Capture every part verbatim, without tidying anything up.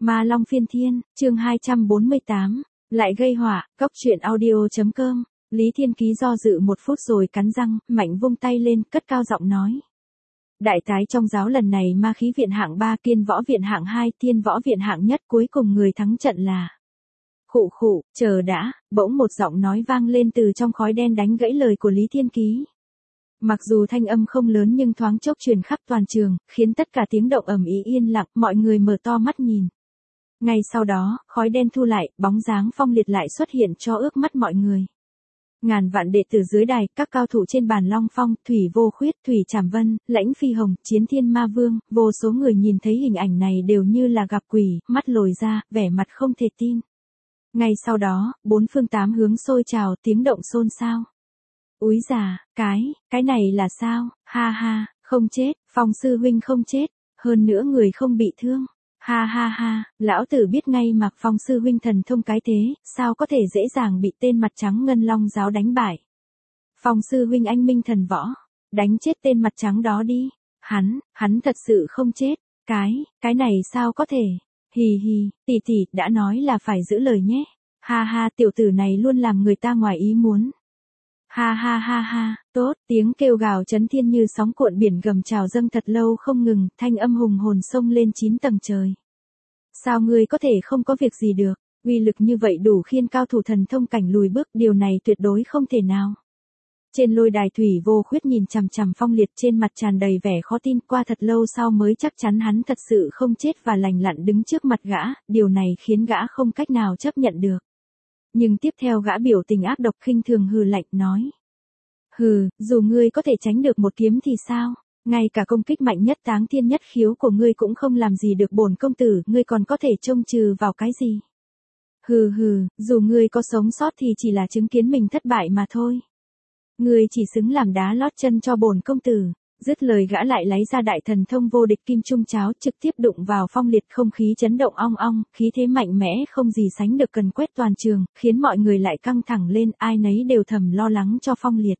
Ma Long Phiên Thiên, chương hai trăm bốn mươi tám, lại gây họa, cóc truyện audio.com, Lý Thiên Ký do dự một phút rồi cắn răng, mạnh vung tay lên, cất cao giọng nói. Đại tái trong giáo lần này ma khí viện hạng ba, kiên võ viện hạng hai, tiên võ viện hạng nhất, cuối cùng người thắng trận là... Khụ khụ, chờ đã, bỗng một giọng nói vang lên từ trong khói đen đánh gãy lời của Lý Thiên Ký. Mặc dù thanh âm không lớn nhưng thoáng chốc truyền khắp toàn trường, khiến tất cả tiếng động ầm ĩ yên lặng, mọi người mở to mắt nhìn. Ngay sau đó, khói đen thu lại, bóng dáng Phong Liệt lại xuất hiện cho ước mắt mọi người. Ngàn vạn đệ tử dưới đài, các cao thủ trên bàn Long Phong, Thủy Vô Khuyết, Thủy Trảm Vân, Lãnh Phi Hồng, Chiến Thiên Ma Vương, vô số người nhìn thấy hình ảnh này đều như là gặp quỷ, mắt lồi ra, vẻ mặt không thể tin. Ngay sau đó, bốn phương tám hướng sôi trào, tiếng động xôn xao. Úi già, cái, cái này là sao, ha ha, không chết, Phong sư huynh không chết, hơn nữa người không bị thương, ha ha ha, lão tử biết ngay mà Phong sư huynh thần thông cái thế, sao có thể dễ dàng bị tên mặt trắng Ngân Long giáo đánh bại. Phong sư huynh anh minh thần võ, đánh chết tên mặt trắng đó đi, hắn, hắn thật sự không chết, cái, cái này sao có thể, hì hì, tỷ tỷ đã nói là phải giữ lời nhé, ha ha tiểu tử này luôn làm người ta ngoài ý muốn. Ha ha ha ha, tốt, tiếng kêu gào chấn thiên như sóng cuộn biển gầm trào dâng thật lâu không ngừng, thanh âm hùng hồn xông lên chín tầng trời. Sao ngươi có thể không có việc gì được, uy lực như vậy đủ khiến cao thủ thần thông cảnh lùi bước, điều này tuyệt đối không thể nào. Trên lôi đài Thủy Vô Khuyết nhìn chằm chằm Phong Liệt, trên mặt tràn đầy vẻ khó tin, qua thật lâu sau mới chắc chắn hắn thật sự không chết và lành lặn đứng trước mặt gã, điều này khiến gã không cách nào chấp nhận được. Nhưng tiếp theo gã biểu tình ác độc khinh thường hừ lạnh nói. Hừ, dù ngươi có thể tránh được một kiếm thì sao, ngay cả công kích mạnh nhất táng thiên nhất khiếu của ngươi cũng không làm gì được bổn công tử, ngươi còn có thể trông chừ vào cái gì. Hừ hừ, dù ngươi có sống sót thì chỉ là chứng kiến mình thất bại mà thôi. Ngươi chỉ xứng làm đá lót chân cho bổn công tử. Dứt lời gã lại lấy ra đại thần thông vô địch kim trung cháo, trực tiếp đụng vào Phong Liệt, không khí chấn động ong ong, khí thế mạnh mẽ không gì sánh được cần quét toàn trường, khiến mọi người lại căng thẳng lên, ai nấy đều thầm lo lắng cho Phong Liệt.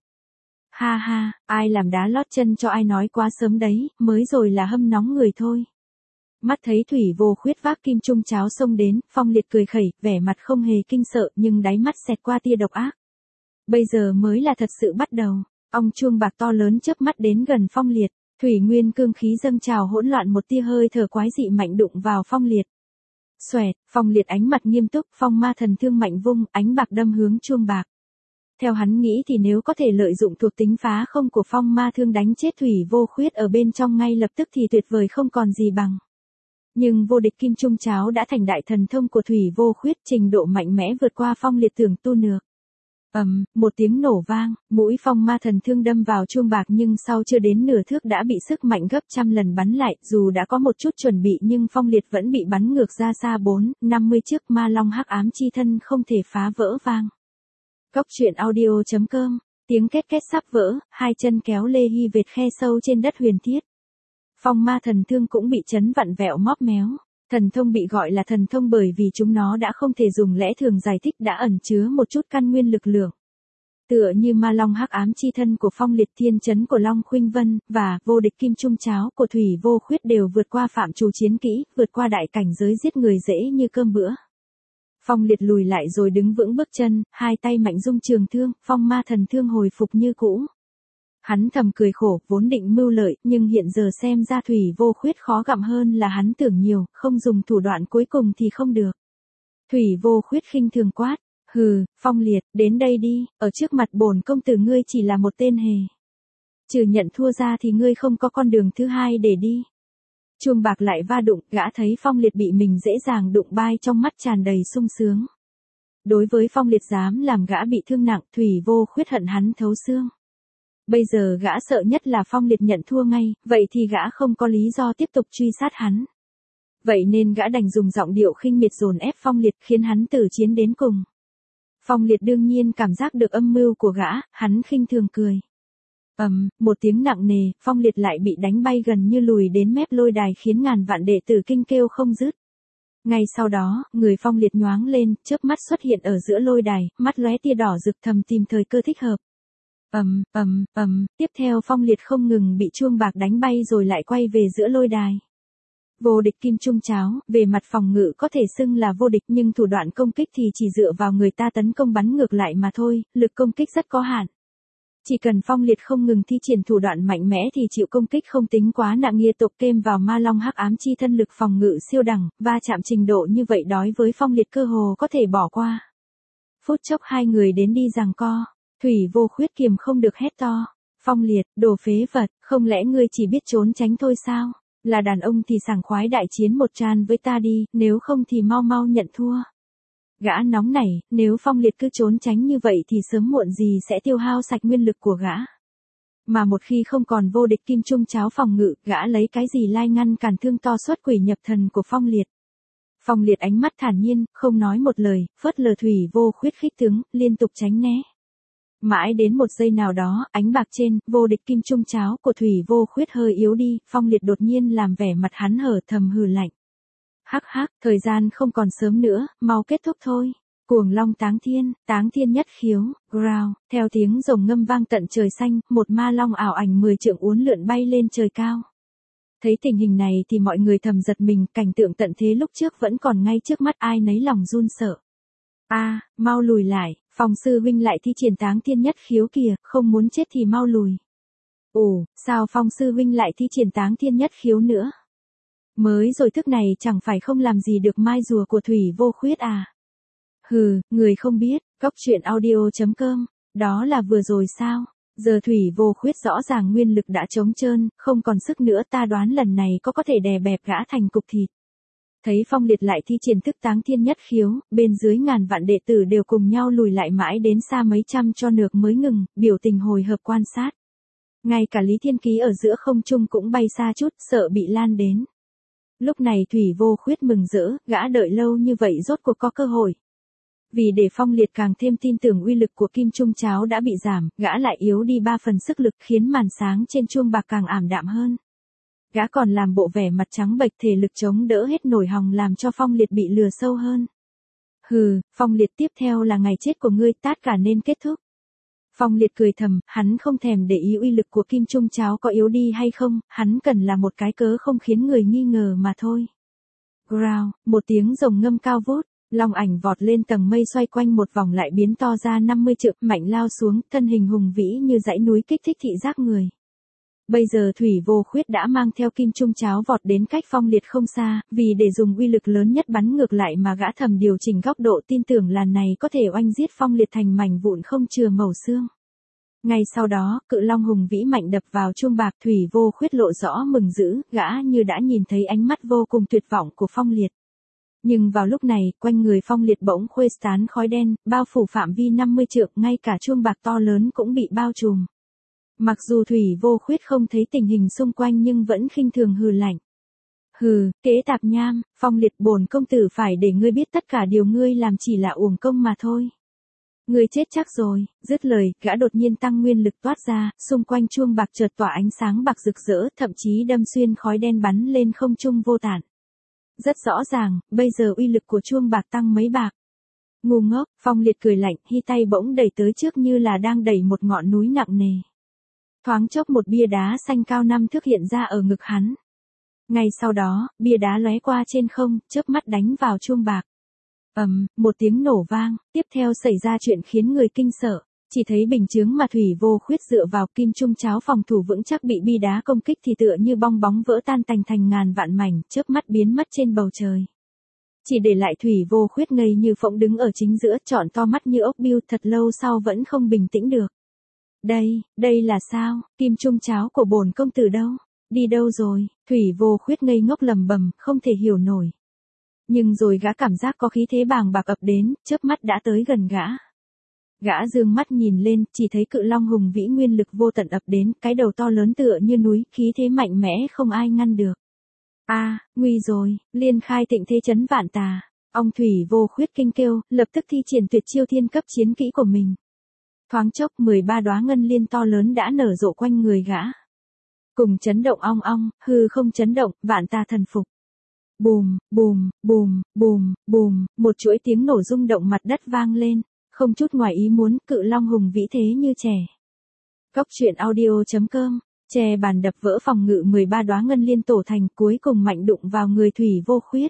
Ha ha, ai làm đá lót chân cho ai nói quá sớm đấy, mới rồi là hâm nóng người thôi. Mắt thấy Thủy Vô Khuyết vác kim trung cháo xông đến, Phong Liệt cười khẩy, vẻ mặt không hề kinh sợ nhưng đáy mắt xẹt qua tia độc ác. Bây giờ mới là thật sự bắt đầu. Ong chuông bạc to lớn chớp mắt đến gần Phong Liệt, thủy nguyên cương khí dâng trào hỗn loạn, một tia hơi thở quái dị mạnh đụng vào Phong Liệt. Xoẹt, Phong Liệt ánh mặt nghiêm túc, phong ma thần thương mạnh vung, ánh bạc đâm hướng chuông bạc. Theo hắn nghĩ thì nếu có thể lợi dụng thuộc tính phá không của phong ma thương đánh chết Thủy Vô Khuyết ở bên trong ngay lập tức thì tuyệt vời không còn gì bằng. Nhưng vô địch kim trung cháo đã thành đại thần thông của Thủy Vô Khuyết, trình độ mạnh mẽ vượt qua Phong Liệt tưởng tu nược. Ầm, um, một tiếng nổ vang, mũi phong ma thần thương đâm vào chuông bạc nhưng sau chưa đến nửa thước đã bị sức mạnh gấp trăm lần bắn lại, dù đã có một chút chuẩn bị nhưng Phong Liệt vẫn bị bắn ngược ra xa bốn, năm mươi chiếc ma long hắc ám chi thân không thể phá vỡ vang. Cóc truyện audio.com, tiếng két két sắp vỡ, hai chân kéo lê hy vệt khe sâu trên đất huyền thiết. Phong ma thần thương cũng bị chấn vặn vẹo móp méo. Thần thông bị gọi là thần thông bởi vì chúng nó đã không thể dùng lẽ thường giải thích, đã ẩn chứa một chút căn nguyên lực lượng. Tựa như ma long hắc ám chi thân của Phong Liệt, thiên chấn của Long Khuynh Vân, và vô địch kim trung cháo của Thủy Vô Khuyết đều vượt qua phạm trù chiến kỹ, vượt qua đại cảnh giới giết người dễ như cơm bữa. Phong Liệt lùi lại rồi đứng vững bước chân, hai tay mạnh dung trường thương, phong ma thần thương hồi phục như cũ. Hắn thầm cười khổ, vốn định mưu lợi, nhưng hiện giờ xem ra Thủy Vô Khuyết khó gặm hơn là hắn tưởng nhiều, không dùng thủ đoạn cuối cùng thì không được. Thủy Vô Khuyết khinh thường quát, hừ, Phong Liệt, đến đây đi, ở trước mặt bổn công tử ngươi chỉ là một tên hề. Trừ nhận thua ra thì ngươi không có con đường thứ hai để đi. Chuông bạc lại va đụng, gã thấy Phong Liệt bị mình dễ dàng đụng bay, trong mắt tràn đầy sung sướng. Đối với Phong Liệt dám làm gã bị thương nặng, Thủy Vô Khuyết hận hắn thấu xương. Bây giờ gã sợ nhất là Phong Liệt nhận thua ngay, vậy thì gã không có lý do tiếp tục truy sát hắn. Vậy nên gã đành dùng giọng điệu khinh miệt dồn ép Phong Liệt, khiến hắn tử chiến đến cùng. Phong Liệt đương nhiên cảm giác được âm mưu của gã, hắn khinh thường cười. Ầm, um, một tiếng nặng nề, Phong Liệt lại bị đánh bay gần như lùi đến mép lôi đài, khiến ngàn vạn đệ tử kinh kêu không dứt. Ngay sau đó, người Phong Liệt nhoáng lên, chớp mắt xuất hiện ở giữa lôi đài, mắt lóe tia đỏ rực, thầm tìm thời cơ thích hợp. Ầm, ầm, ầm, tiếp theo Phong Liệt không ngừng bị chuông bạc đánh bay rồi lại quay về giữa lôi đài. Vô địch kim trung cháo, về mặt phòng ngự có thể xưng là vô địch nhưng thủ đoạn công kích thì chỉ dựa vào người ta tấn công bắn ngược lại mà thôi, lực công kích rất có hạn. Chỉ cần Phong Liệt không ngừng thi triển thủ đoạn mạnh mẽ thì chịu công kích không tính quá nặng, nghĩa tục thêm vào ma long hắc ám chi thân lực phòng ngự siêu đẳng, va chạm trình độ như vậy đối với Phong Liệt cơ hồ có thể bỏ qua. Phút chốc hai người đến đi giằng co, Thủy Vô Khuyết kiềm không được hét to. Phong Liệt, đồ phế vật, không lẽ ngươi chỉ biết trốn tránh thôi sao? Là đàn ông thì sảng khoái đại chiến một tràn với ta đi, nếu không thì mau mau nhận thua. Gã nóng nảy, nếu Phong Liệt cứ trốn tránh như vậy thì sớm muộn gì sẽ tiêu hao sạch nguyên lực của gã. Mà một khi không còn vô địch kim trung cháo phòng ngự, gã lấy cái gì lai ngăn cản thương to xuất quỷ nhập thần của Phong Liệt. Phong Liệt ánh mắt thản nhiên, không nói một lời, phớt lờ Thủy Vô Khuyết khích tướng, liên tục tránh né. Mãi đến một giây nào đó, ánh bạc trên, vô địch kim trung cháo của Thủy Vô Khuyết hơi yếu đi, Phong Liệt đột nhiên làm vẻ mặt hắn hở thầm hừ lạnh. Hắc hắc, thời gian không còn sớm nữa, mau kết thúc thôi. Cuồng long táng thiên, táng thiên nhất khiếu, growl, theo tiếng rồng ngâm vang tận trời xanh, một ma long ảo ảnh mười trượng uốn lượn bay lên trời cao. Thấy tình hình này thì mọi người thầm giật mình, cảnh tượng tận thế lúc trước vẫn còn ngay trước mắt, ai nấy lòng run sợ. A, à, mau lùi lại, Phong sư huynh lại thi triển táng thiên nhất khiếu kìa, không muốn chết thì mau lùi. Ồ, sao Phong sư huynh lại thi triển táng thiên nhất khiếu nữa? Mới rồi thức này chẳng phải không làm gì được mai rùa của Thủy Vô Khuyết à? Hừ, người không biết, cóc truyện audio chấm com, đó là vừa rồi sao? Giờ Thủy Vô Khuyết rõ ràng nguyên lực đã trống trơn, không còn sức nữa, ta đoán lần này có có thể đè bẹp gã thành cục thịt. Thấy Phong Liệt lại thi triển thức táng thiên nhất khiếu, bên dưới ngàn vạn đệ tử đều cùng nhau lùi lại mãi đến xa mấy trăm cho nược mới ngừng, biểu tình hồi hộp quan sát. Ngay cả Lý Thiên Ký ở giữa không trung cũng bay xa chút, sợ bị lan đến. Lúc này Thủy Vô Khuyết mừng rỡ, gã đợi lâu như vậy rốt cuộc có cơ hội. Vì để Phong Liệt càng thêm tin tưởng uy lực của kim trung cháo đã bị giảm, gã lại yếu đi ba phần sức lực khiến màn sáng trên chuông bạc càng ảm đạm hơn. Gã còn làm bộ vẻ mặt trắng bệch, thể lực chống đỡ hết nổi hòng làm cho Phong Liệt bị lừa sâu hơn. Hừ, Phong Liệt, tiếp theo là ngày chết của ngươi, tất cả nên kết thúc. Phong Liệt cười thầm, hắn không thèm để ý uy lực của kim trung cháo có yếu đi hay không, hắn cần là một cái cớ không khiến người nghi ngờ mà thôi. Growl, một tiếng rồng ngâm cao vút, long ảnh vọt lên tầng mây xoay quanh một vòng lại biến to ra năm mươi trượng, mạnh lao xuống, thân hình hùng vĩ như dãy núi kích thích thị giác người. Bây giờ Thủy Vô Khuyết đã mang theo kim trung cháo vọt đến cách Phong Liệt không xa, vì để dùng uy lực lớn nhất bắn ngược lại mà gã thầm điều chỉnh góc độ, tin tưởng lần này có thể oanh giết Phong Liệt thành mảnh vụn không chừa mẩu xương. Ngay sau đó, cự long hùng vĩ mạnh đập vào chuông bạc, Thủy Vô Khuyết lộ rõ mừng dữ, gã như đã nhìn thấy ánh mắt vô cùng tuyệt vọng của Phong Liệt. Nhưng vào lúc này, quanh người Phong Liệt bỗng khuếch tán khói đen, bao phủ phạm vi năm mươi trượng, ngay cả chuông bạc to lớn cũng bị bao trùm. Mặc dù Thủy Vô Khuyết không thấy tình hình xung quanh nhưng vẫn khinh thường hừ lạnh. Hừ, kế tạp nham, Phong Liệt, bổn công tử phải để ngươi biết tất cả điều ngươi làm chỉ là uổng công mà thôi. Ngươi chết chắc rồi, dứt lời, gã đột nhiên tăng nguyên lực toát ra, xung quanh chuông bạc chợt tỏa ánh sáng bạc rực rỡ, thậm chí đâm xuyên khói đen bắn lên không trung vô tản. Rất rõ ràng, bây giờ uy lực của chuông bạc tăng mấy bạc. Ngu ngốc, Phong Liệt cười lạnh, hy tay bỗng đẩy tới trước như là đang đẩy một ngọn núi nặng nề. Thoáng chốc một bia đá xanh cao năm thước hiện ra ở ngực hắn. Ngay sau đó, bia đá lóe qua trên không, chớp mắt đánh vào chuông bạc. Ầm, um, một tiếng nổ vang, tiếp theo xảy ra chuyện khiến người kinh sợ. Chỉ thấy bình chướng mà Thủy Vô Khuyết dựa vào kim trung cháo phòng thủ vững chắc bị bia đá công kích thì tựa như bong bóng vỡ tan tành thành ngàn vạn mảnh, chớp mắt biến mất trên bầu trời. Chỉ để lại Thủy Vô Khuyết ngây như phỗng đứng ở chính giữa, trọn to mắt như ốc bươu, thật lâu sau vẫn không bình tĩnh được. Đây, đây là sao, kim trung cháo của bổn công tử đâu? Đi đâu rồi? Thủy Vô Khuyết ngây ngốc lầm bầm, không thể hiểu nổi. Nhưng rồi gã cảm giác có khí thế bàng bạc ập đến, chớp mắt đã tới gần gã. Gã dương mắt nhìn lên, chỉ thấy cự long hùng vĩ nguyên lực vô tận ập đến, cái đầu to lớn tựa như núi, khí thế mạnh mẽ không ai ngăn được. A, à, nguy rồi, liên khai tịnh thế chấn vạn tà. Ông Thủy Vô Khuyết kinh kêu, lập tức thi triển tuyệt chiêu thiên cấp chiến kỹ của mình. Thoáng chốc mười ba đóa ngân liên to lớn đã nở rộ quanh người gã. Cùng chấn động ong ong, hư không chấn động, vạn tà thần phục. Bùm, bùm, bùm, bùm, bùm, một chuỗi tiếng nổ rung động mặt đất vang lên, không chút ngoài ý muốn, cự long hùng vĩ thế như trẻ. Cóc truyện audio chấm com Che bàn đập vỡ phòng ngự mười ba đóa ngân liên tổ thành, cuối cùng mạnh đụng vào người Thủy Vô Khuyết.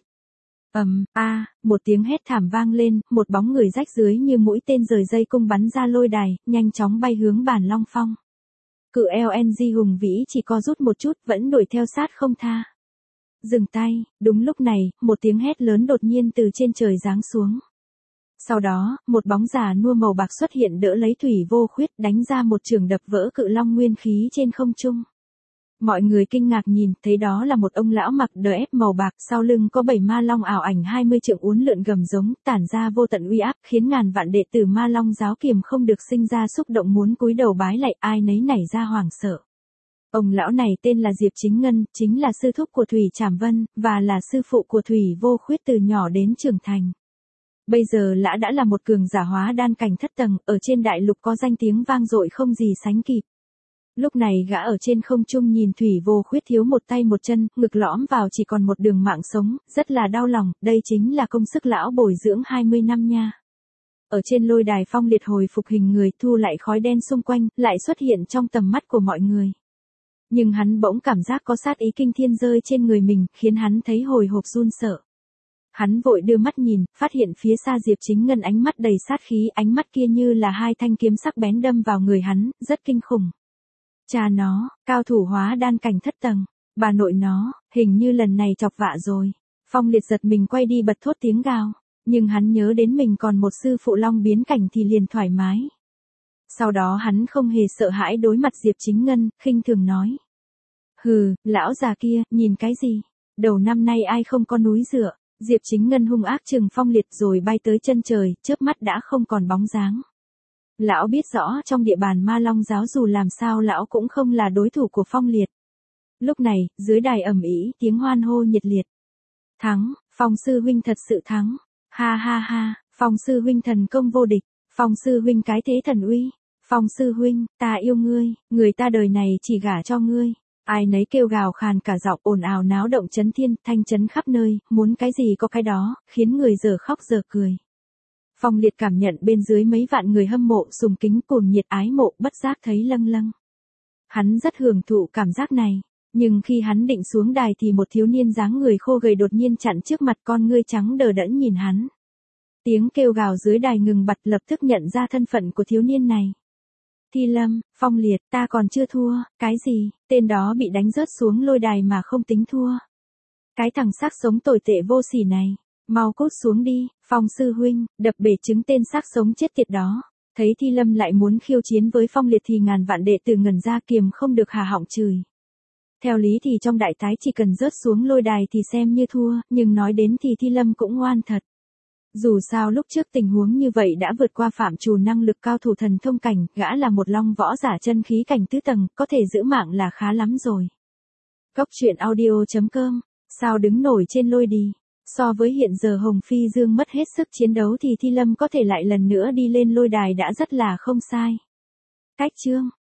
Ầm, a, một tiếng hét thảm vang lên, một bóng người rách dưới như mũi tên rời dây cung bắn ra lôi đài, nhanh chóng bay hướng bàn Long Phong. Cự lờ en giê hùng vĩ chỉ co rút một chút, vẫn đuổi theo sát không tha. Dừng tay, đúng lúc này, một tiếng hét lớn đột nhiên từ trên trời giáng xuống. Sau đó, một bóng già nua màu bạc xuất hiện đỡ lấy Thủy Vô Khuyết, đánh ra một chưởng đập vỡ cự long nguyên khí trên không trung. Mọi người kinh ngạc nhìn, thấy đó là một ông lão mặc đờ ép màu bạc, sau lưng có bảy ma long ảo ảnh hai mươi trượng uốn lượn gầm giống, tản ra vô tận uy áp, khiến ngàn vạn đệ tử ma long giáo kiềm không được sinh ra xúc động muốn cúi đầu bái lạy, ai nấy nảy ra hoảng sợ. Ông lão này tên là Diệp Chính Ngân, chính là sư thúc của Thủy Trảm Vân, và là sư phụ của Thủy Vô Khuyết từ nhỏ đến trưởng thành. Bây giờ lã đã là một cường giả hóa đan cảnh thất tầng, ở trên đại lục có danh tiếng vang dội không gì sánh kịp. Lúc này gã ở trên không trung nhìn Thủy Vô Khuyết thiếu một tay một chân, ngực lõm vào chỉ còn một đường mạng sống, rất là đau lòng, đây chính là công sức lão bồi dưỡng hai mươi năm nha. Ở trên lôi đài Phong Liệt hồi phục hình người, thu lại khói đen xung quanh, lại xuất hiện trong tầm mắt của mọi người. Nhưng hắn bỗng cảm giác có sát ý kinh thiên rơi trên người mình, khiến hắn thấy hồi hộp run sợ. Hắn vội đưa mắt nhìn, phát hiện phía xa Diệp Chính Ngân ánh mắt đầy sát khí, ánh mắt kia như là hai thanh kiếm sắc bén đâm vào người hắn, rất kinh khủng. Cha nó, cao thủ hóa đan cảnh thất tầng, bà nội nó, hình như lần này chọc vạ rồi. Phong Liệt giật mình quay đi bật thốt tiếng gào, nhưng hắn nhớ đến mình còn một sư phụ long biến cảnh thì liền thoải mái. Sau đó hắn không hề sợ hãi đối mặt Diệp Chính Ngân, khinh thường nói. Hừ, lão già kia, nhìn cái gì? Đầu năm nay ai không có núi dựa? Diệp Chính Ngân hung ác trừng Phong Liệt rồi bay tới chân trời, chớp mắt đã không còn bóng dáng. Lão biết rõ trong địa bàn ma long giáo dù làm sao lão cũng không là đối thủ của Phong Liệt. Lúc này, dưới đài ầm ĩ, tiếng hoan hô nhiệt liệt. Thắng, Phong sư huynh thật sự thắng. Ha ha ha, Phong sư huynh thần công vô địch. Phong sư huynh cái thế thần uy. Phong sư huynh, ta yêu ngươi, người ta đời này chỉ gả cho ngươi. Ai nấy kêu gào khàn cả giọng, ồn ào náo động chấn thiên, thanh chấn khắp nơi, muốn cái gì có cái đó, khiến người giờ khóc giờ cười. Phong Liệt cảm nhận bên dưới mấy vạn người hâm mộ sùng kính cuồng nhiệt ái mộ, bất giác thấy lâng lâng. Hắn rất hưởng thụ cảm giác này, nhưng khi hắn định xuống đài thì một thiếu niên dáng người khô gầy đột nhiên chặn trước mặt, con ngươi trắng đờ đẫn nhìn hắn. Tiếng kêu gào dưới đài ngừng bặt, lập tức nhận ra thân phận của thiếu niên này. Thi Lâm, Phong Liệt, ta còn chưa thua, cái gì, tên đó bị đánh rớt xuống lôi đài mà không tính thua. Cái thằng xác sống tồi tệ vô sỉ này, mau cút xuống đi, Phong sư huynh, đập bể trứng tên xác sống chết tiệt đó. Thấy Thi Lâm lại muốn khiêu chiến với Phong Liệt thì ngàn vạn đệ tử ngẩn ra kiềm không được hà họng chửi. Theo lý thì trong đại tái chỉ cần rớt xuống lôi đài thì xem như thua, nhưng nói đến thì Thi Lâm cũng ngoan thật. Dù sao lúc trước tình huống như vậy đã vượt qua phạm trù năng lực cao thủ thần thông cảnh, gã là một long võ giả chân khí cảnh tứ tầng, có thể giữ mạng là khá lắm rồi. Cốc truyện audio chấm com, sao đứng nổi trên lôi đi. So với hiện giờ Hồng Phi Dương mất hết sức chiến đấu thì Thi Lâm có thể lại lần nữa đi lên lôi đài đã rất là không sai. Cách chương